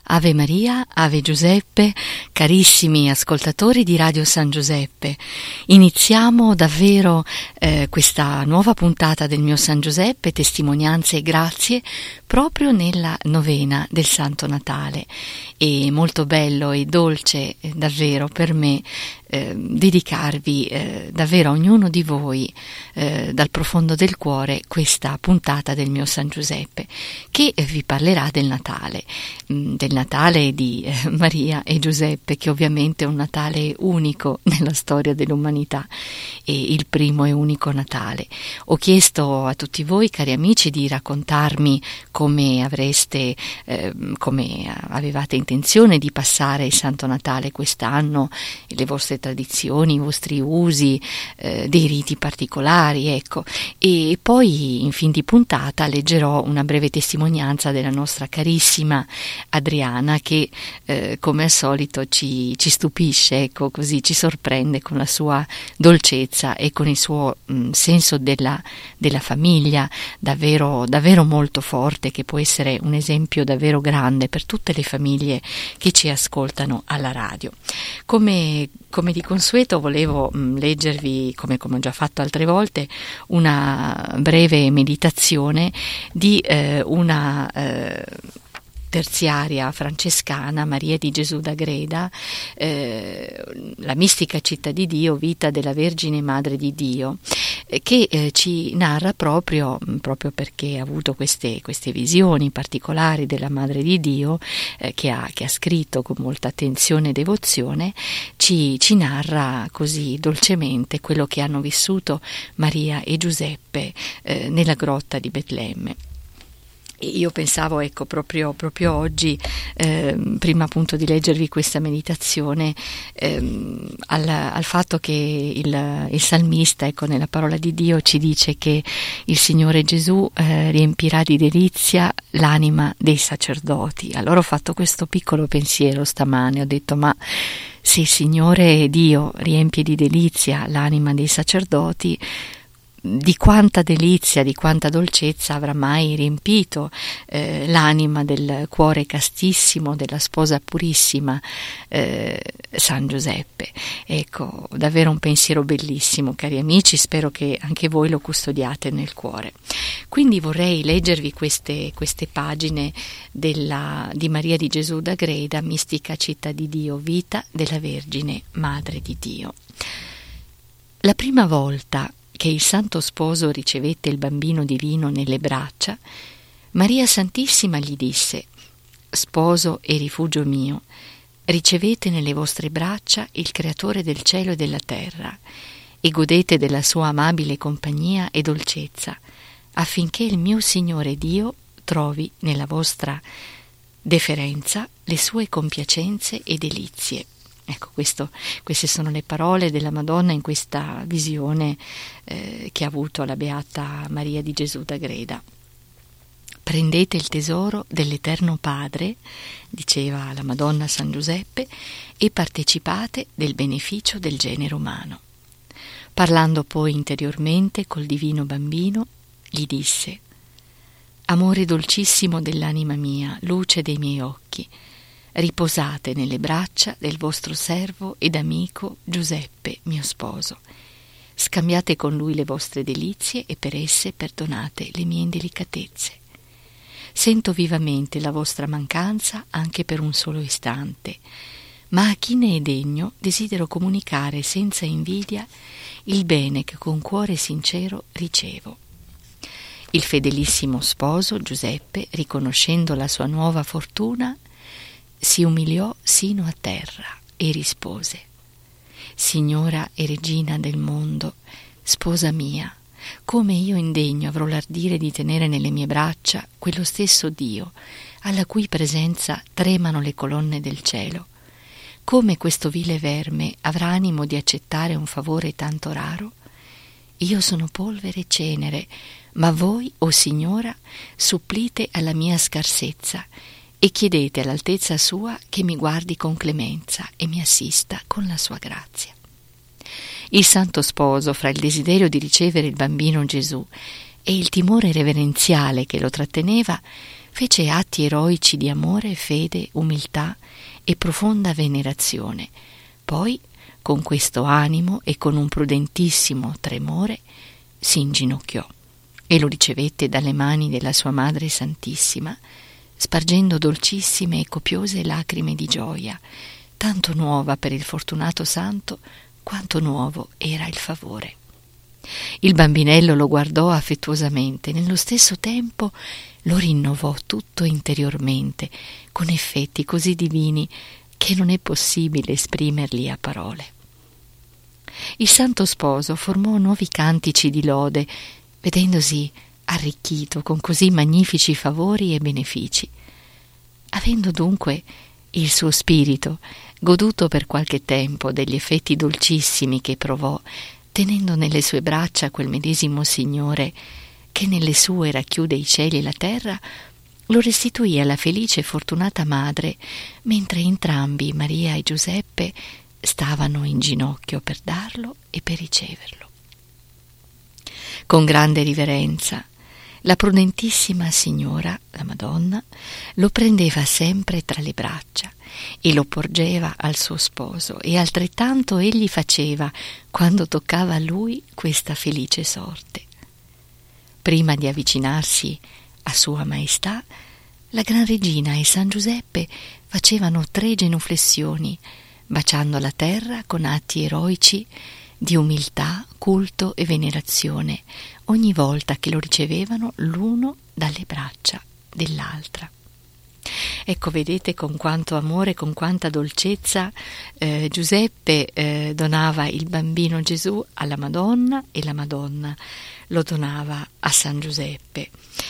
Ave Maria, Ave Giuseppe, carissimi ascoltatori di Radio San Giuseppe. Iniziamo davvero questa nuova puntata del mio San Giuseppe, testimonianze e grazie, proprio nella novena del Santo Natale. E molto bello e dolce davvero per me dedicarvi davvero a ognuno di voi dal profondo del cuore questa puntata del mio San Giuseppe, che vi parlerà del Natale di Maria e Giuseppe, che ovviamente è un Natale unico nella storia dell'umanità e il primo e unico Natale. Ho chiesto a tutti voi, cari amici, di raccontarmi come avevate intenzione di passare il Santo Natale quest'anno, le vostre tradizioni, i vostri usi, dei riti particolari, ecco. E poi in fin di puntata leggerò una breve testimonianza della nostra carissima Adriana, che come al solito ci stupisce, ecco, così ci sorprende con la sua dolcezza e con il suo senso della famiglia davvero, davvero molto forte, che può essere un esempio davvero grande per tutte le famiglie che ci ascoltano alla radio. Come di consueto volevo leggervi, come ho già fatto altre volte, una breve meditazione di una terziaria francescana, Maria di Gesù d'Agreda, la mistica città di Dio, vita della Vergine Madre di Dio, che ci narra proprio perché ha avuto queste visioni particolari della Madre di Dio, che ha scritto con molta attenzione e devozione, ci narra così dolcemente quello che hanno vissuto Maria e Giuseppe nella grotta di Betlemme. Io pensavo, ecco, proprio oggi, prima appunto di leggervi questa meditazione, al fatto che il salmista, ecco, nella parola di Dio ci dice che il Signore Gesù riempirà di delizia l'anima dei sacerdoti. Allora ho fatto questo piccolo pensiero stamane, ho detto: ma se il Signore Dio riempie di delizia l'anima dei sacerdoti, di quanta delizia, di quanta dolcezza avrà mai riempito l'anima del cuore castissimo della sposa purissima San Giuseppe. Ecco, davvero un pensiero bellissimo, cari amici, spero che anche voi lo custodiate nel cuore. Quindi vorrei leggervi queste pagine di Maria di Gesù d'Agreda, mistica città di Dio, vita della Vergine Madre di Dio. La prima volta che il Santo Sposo ricevette il bambino divino nelle braccia, Maria Santissima gli disse: «Sposo e rifugio mio, ricevete nelle vostre braccia il Creatore del cielo e della terra e godete della sua amabile compagnia e dolcezza, affinché il mio Signore Dio trovi nella vostra deferenza le sue compiacenze e delizie». Ecco, queste sono le parole della Madonna in questa visione che ha avuto la Beata Maria di Gesù d'Agreda. Prendete il tesoro dell'Eterno Padre, diceva la Madonna a San Giuseppe, e partecipate del beneficio del genere umano. Parlando poi interiormente col divino bambino, gli disse: «Amore dolcissimo dell'anima mia, luce dei miei occhi, riposate nelle braccia del vostro servo ed amico Giuseppe, mio sposo. Scambiate con lui le vostre delizie e per esse perdonate le mie indelicatezze. Sento vivamente la vostra mancanza anche per un solo istante, ma a chi ne è degno desidero comunicare senza invidia il bene che con cuore sincero ricevo». Il fedelissimo sposo Giuseppe, riconoscendo la sua nuova fortuna, si umiliò sino a terra e rispose: «Signora e regina del mondo, sposa mia, come io indegno avrò l'ardire di tenere nelle mie braccia quello stesso Dio, alla cui presenza tremano le colonne del cielo? Come questo vile verme avrà animo di accettare un favore tanto raro? Io sono polvere e cenere, ma voi, o Signora, supplite alla mia scarsezza e chiedete all'altezza sua che mi guardi con clemenza e mi assista con la sua grazia». Il Santo Sposo, fra il desiderio di ricevere il bambino Gesù e il timore reverenziale che lo tratteneva, fece atti eroici di amore, fede, umiltà e profonda venerazione. Poi, con questo animo e con un prudentissimo tremore, si inginocchiò e lo ricevette dalle mani della sua Madre Santissima, spargendo dolcissime e copiose lacrime di gioia, tanto nuova per il fortunato santo quanto nuovo era il favore. Il bambinello lo guardò affettuosamente, nello stesso tempo lo rinnovò tutto interiormente, con effetti così divini che non è possibile esprimerli a parole. Il santo sposo formò nuovi cantici di lode, vedendosi arricchito con così magnifici favori e benefici. Avendo dunque il suo spirito goduto per qualche tempo degli effetti dolcissimi che provò, tenendo nelle sue braccia quel medesimo Signore che nelle sue racchiude i cieli e la terra, lo restituì alla felice e fortunata madre, mentre entrambi, Maria e Giuseppe, stavano in ginocchio per darlo e per riceverlo. Con grande riverenza, la prudentissima signora, la Madonna, lo prendeva sempre tra le braccia e lo porgeva al suo sposo, e altrettanto egli faceva quando toccava a lui questa felice sorte. Prima di avvicinarsi a Sua Maestà, la Gran Regina e San Giuseppe facevano 3 genuflessioni, baciando la terra con atti eroici di umiltà, culto e venerazione, ogni volta che lo ricevevano l'uno dalle braccia dell'altra. Ecco, vedete con quanto amore, con quanta dolcezza Giuseppe donava il bambino Gesù alla Madonna, e la Madonna lo donava a San Giuseppe.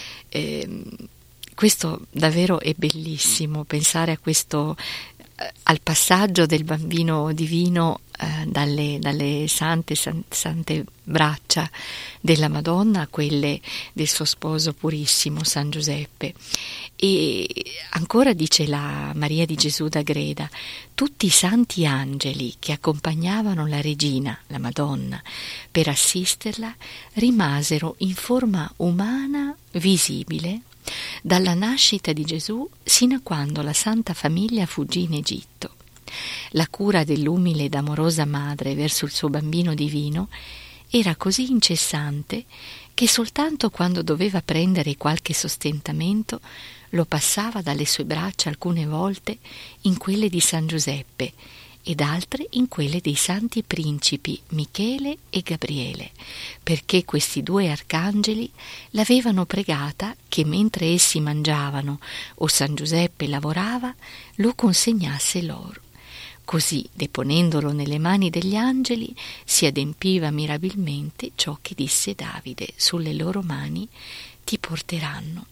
Questo davvero è bellissimo, pensare a questo, al passaggio del bambino divino dalle sante braccia della Madonna a quelle del suo sposo purissimo San Giuseppe. E ancora dice la Maria di Gesù d'Agreda: tutti i santi angeli che accompagnavano la regina, la Madonna, per assisterla, rimasero in forma umana visibile dalla nascita di Gesù sino a quando la Santa Famiglia fuggì in Egitto. La cura dell'umile ed amorosa madre verso il suo bambino divino era così incessante che soltanto quando doveva prendere qualche sostentamento lo passava dalle sue braccia alcune volte in quelle di San Giuseppe ed altre in quelle dei santi principi Michele e Gabriele, perché questi 2 arcangeli l'avevano pregata che mentre essi mangiavano o San Giuseppe lavorava lo consegnasse loro. Così, deponendolo nelle mani degli angeli, si adempiva mirabilmente ciò che disse Davide: sulle loro mani ti porteranno.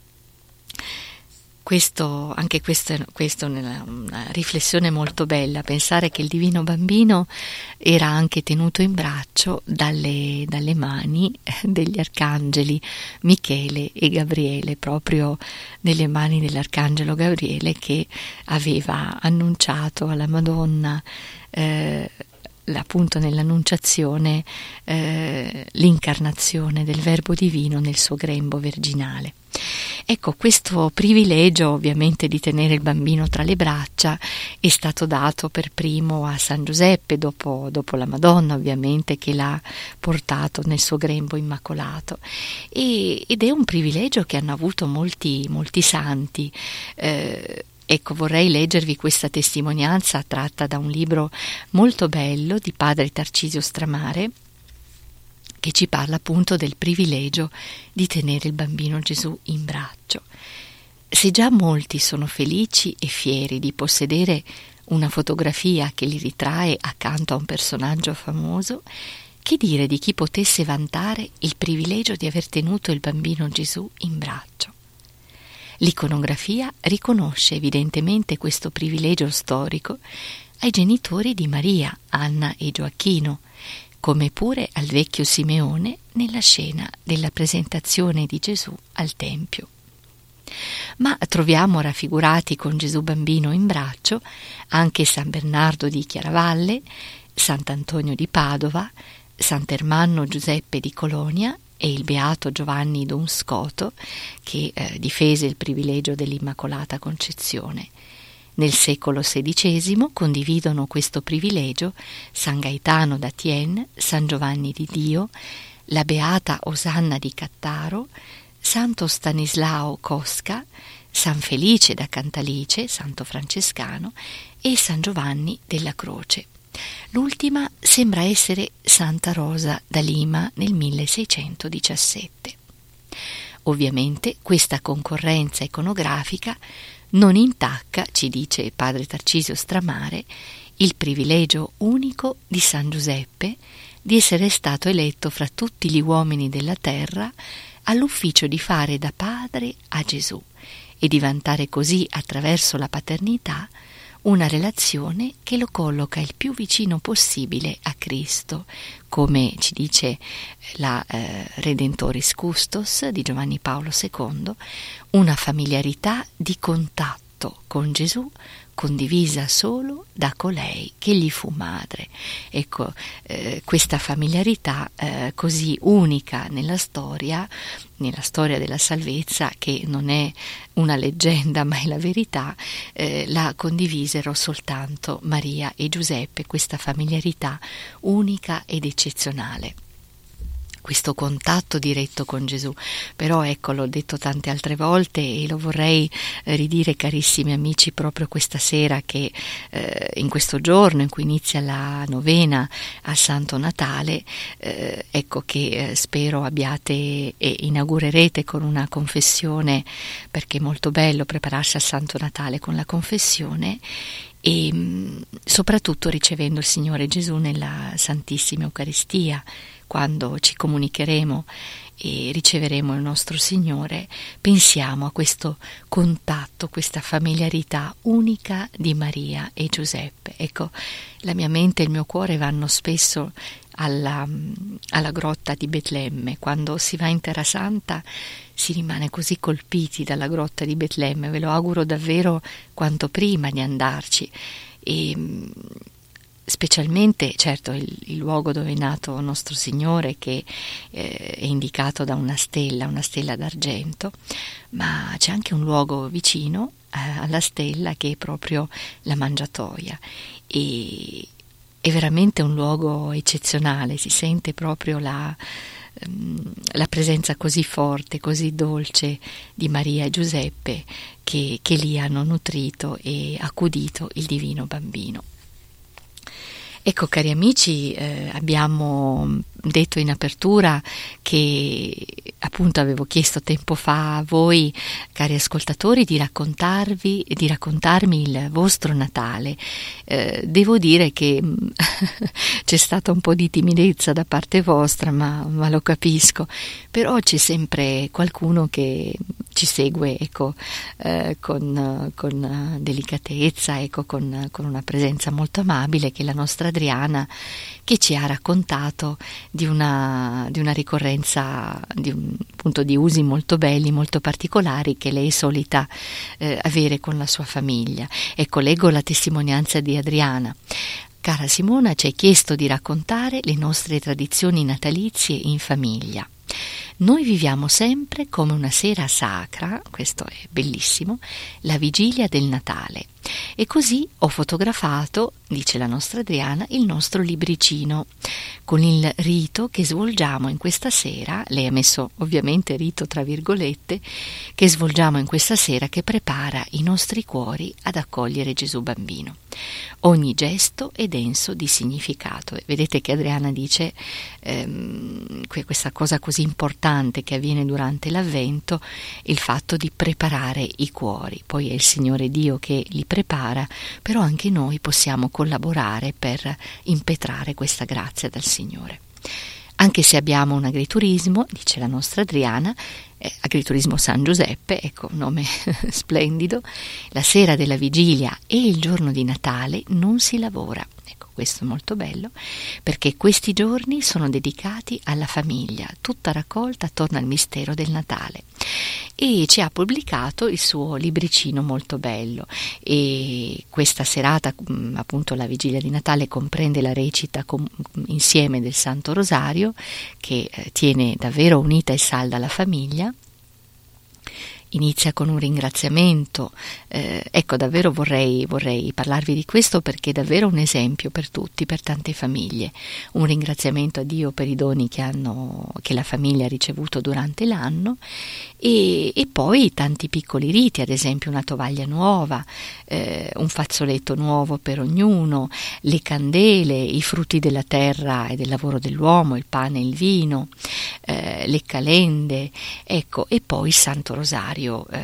Questo è una riflessione molto bella, pensare che il divino bambino era anche tenuto in braccio dalle mani degli arcangeli Michele e Gabriele, proprio nelle mani dell'arcangelo Gabriele che aveva annunciato alla Madonna appunto nell'annunciazione l'incarnazione del Verbo divino nel suo grembo virginale. Ecco, questo privilegio ovviamente di tenere il bambino tra le braccia è stato dato per primo a San Giuseppe, dopo la Madonna ovviamente, che l'ha portato nel suo grembo immacolato, ed è un privilegio che hanno avuto molti santi. Ecco, vorrei leggervi questa testimonianza tratta da un libro molto bello di padre Tarcisio Stramare, che ci parla appunto del privilegio di tenere il bambino Gesù in braccio. Se già molti sono felici e fieri di possedere una fotografia che li ritrae accanto a un personaggio famoso, che dire di chi potesse vantare il privilegio di aver tenuto il bambino Gesù in braccio? L'iconografia riconosce evidentemente questo privilegio storico ai genitori di Maria, Anna e Gioacchino, come pure al vecchio Simeone nella scena della presentazione di Gesù al Tempio. Ma troviamo raffigurati con Gesù bambino in braccio anche San Bernardo di Chiaravalle, Sant'Antonio di Padova, Sant'Ermanno Giuseppe di Colonia e il beato Giovanni Don Scoto, che difese il privilegio dell'Immacolata Concezione. Nel secolo XVI condividono questo privilegio San Gaetano da Thiene, San Giovanni di Dio, la beata Osanna di Cattaro, Santo Stanislao Cosca, San Felice da Cantalice, santo francescano, e San Giovanni della Croce. L'ultima sembra essere Santa Rosa da Lima nel 1617. Ovviamente questa concorrenza iconografica non intacca, ci dice padre Tarcisio Stramare, il privilegio unico di San Giuseppe di essere stato eletto fra tutti gli uomini della terra all'ufficio di fare da padre a Gesù e di vantare così attraverso la paternità una relazione che lo colloca il più vicino possibile a Cristo, come ci dice la Redentoris Custos di Giovanni Paolo II, una familiarità di contatto con Gesù condivisa solo da colei che gli fu madre. Ecco, questa familiarità così unica nella storia della salvezza, che non è una leggenda ma è la verità, la condivisero soltanto Maria e Giuseppe, questa familiarità unica ed eccezionale. Questo contatto diretto con Gesù. Però ecco, l'ho detto tante altre volte e lo vorrei ridire, carissimi amici, proprio questa sera, che in questo giorno in cui inizia la novena a Santo Natale, ecco che spero abbiate e inaugurerete con una confessione, perché è molto bello prepararsi al Santo Natale con la confessione, e soprattutto ricevendo il Signore Gesù nella Santissima Eucaristia. Quando ci comunicheremo e riceveremo il nostro Signore, pensiamo a questo contatto, questa familiarità unica di Maria e Giuseppe. Ecco, la mia mente e il mio cuore vanno spesso alla grotta di Betlemme. Quando si va in Terra Santa si rimane così colpiti dalla grotta di Betlemme. Ve lo auguro davvero quanto prima di andarci. E specialmente, certo, il luogo dove è nato nostro Signore, che è indicato da una stella d'argento, ma c'è anche un luogo vicino alla stella che è proprio la mangiatoia, e è veramente un luogo eccezionale. Si sente proprio la presenza così forte, così dolce di Maria e Giuseppe, che lì hanno nutrito e accudito il divino bambino. Ecco, cari amici, abbiamo detto in apertura che appunto avevo chiesto tempo fa a voi, cari ascoltatori, di raccontarmi il vostro Natale. Devo dire che c'è stata un po' di timidezza da parte vostra, ma lo capisco, però c'è sempre qualcuno che ci segue, ecco, con delicatezza, ecco, con una presenza molto amabile, che è la nostra Adriana, che ci ha raccontato di una ricorrenza, appunto, di usi molto belli, molto particolari, che lei è solita avere con la sua famiglia. Ecco, leggo la testimonianza di Adriana. Cara Simona, ci hai chiesto di raccontare le nostre tradizioni natalizie in famiglia. Noi viviamo sempre come una sera sacra, questo è bellissimo, la vigilia del Natale. E così ho fotografato, dice la nostra Adriana, il nostro libricino con il rito che svolgiamo in questa sera. Lei ha messo ovviamente rito tra virgolette, che svolgiamo in questa sera, che prepara i nostri cuori ad accogliere Gesù bambino. Ogni gesto è denso di significato. E vedete che Adriana dice questa cosa così importante che avviene durante l'Avvento, il fatto di preparare i cuori. Poi è il Signore Dio che li prepara, però anche noi possiamo collaborare per impetrare questa grazia dal Signore. Anche se abbiamo un agriturismo, dice la nostra Adriana, Agriturismo San Giuseppe, ecco, nome splendido. La sera della vigilia e il giorno di Natale non si lavora. Ecco, questo è molto bello, perché questi giorni sono dedicati alla famiglia, tutta raccolta attorno al mistero del Natale. E ci ha pubblicato il suo libricino molto bello, e questa serata, appunto la vigilia di Natale, comprende la recita insieme del Santo Rosario, che tiene davvero unita e salda la famiglia. Inizia con un ringraziamento, ecco, davvero vorrei parlarvi di questo, perché è davvero un esempio per tutti, per tante famiglie. Un ringraziamento a Dio per i doni che la famiglia ha ricevuto durante l'anno, e poi tanti piccoli riti, ad esempio una tovaglia nuova, un fazzoletto nuovo per ognuno, le candele, i frutti della terra e del lavoro dell'uomo, il pane e il vino, le calende, ecco, e poi il Santo Rosario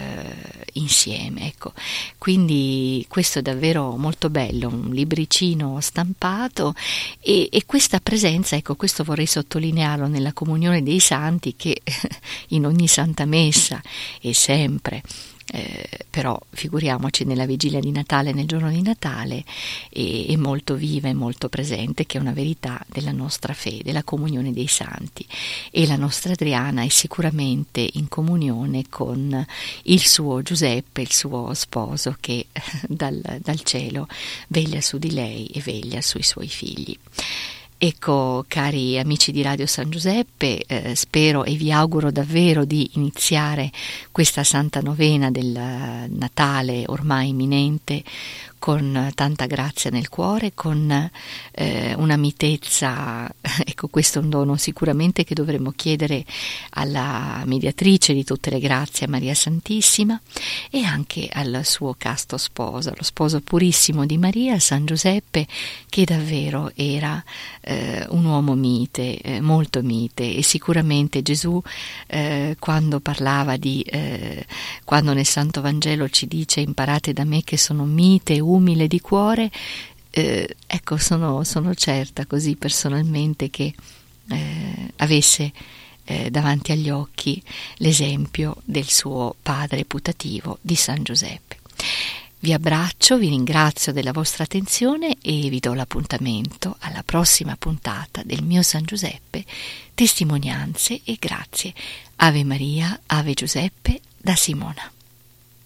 insieme, ecco. Quindi questo è davvero molto bello, un libricino stampato, e questa presenza, ecco, questo vorrei sottolinearlo nella comunione dei santi, che in ogni santa messa è sempre, però figuriamoci nella vigilia di Natale, nel giorno di Natale, è molto viva e molto presente, che è una verità della nostra fede, la comunione dei santi. E la nostra Adriana è sicuramente in comunione con il suo Giuseppe, il suo sposo, che dal cielo veglia su di lei e veglia sui suoi figli. Ecco, cari amici di Radio San Giuseppe, spero e vi auguro davvero di iniziare questa Santa Novena del Natale ormai imminente con tanta grazia nel cuore, con una mitezza. Ecco, questo è un dono sicuramente che dovremmo chiedere alla mediatrice di tutte le grazie, Maria Santissima, e anche al suo casto sposo, lo sposo purissimo di Maria, San Giuseppe, che davvero era un uomo mite, molto mite. E sicuramente Gesù, quando parlava quando nel Santo Vangelo ci dice: imparate da me che sono mite e umile di cuore, ecco, sono certa così personalmente che avesse davanti agli occhi l'esempio del suo padre putativo di San Giuseppe. Vi abbraccio, vi ringrazio della vostra attenzione e vi do l'appuntamento alla prossima puntata del mio San Giuseppe, testimonianze e grazie. Ave Maria, Ave Giuseppe, da Simona.